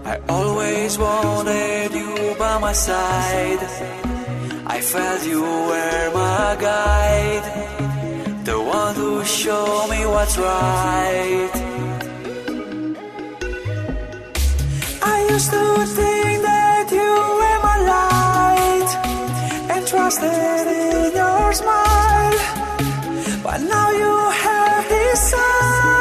I always wanted you by my side. I felt you were my guide, the one who showed me what's right. I used to think that you were my light and trusted in your smile, but now you have decided.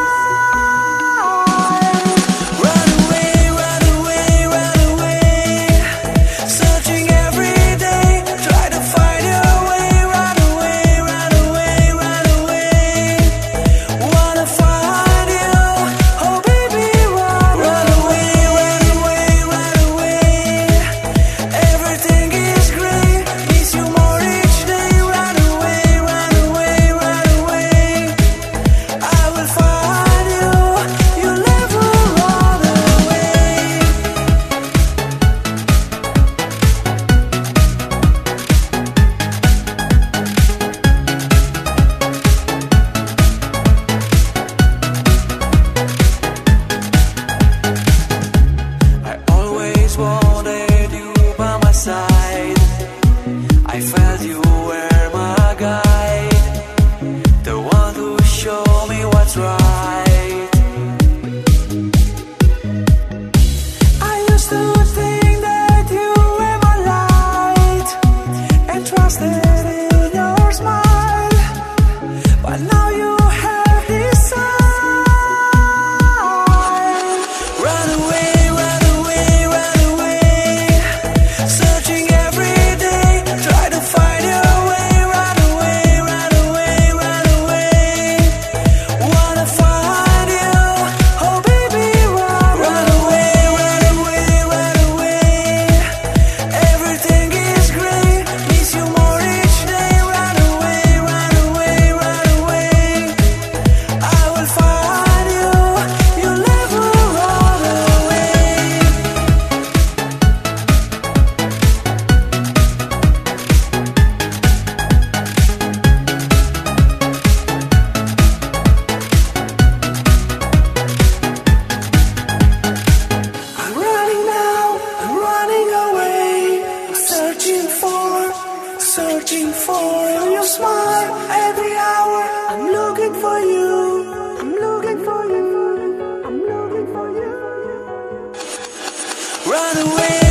Wanted you by my side. I felt you were my guide, the one who showed me what's right. I used to think that you were my light and trusted in your smile, but now you have decided. Run away. Searching for your smile every hour. I'm looking for you. I'm looking for you. I'm looking for you. Run away.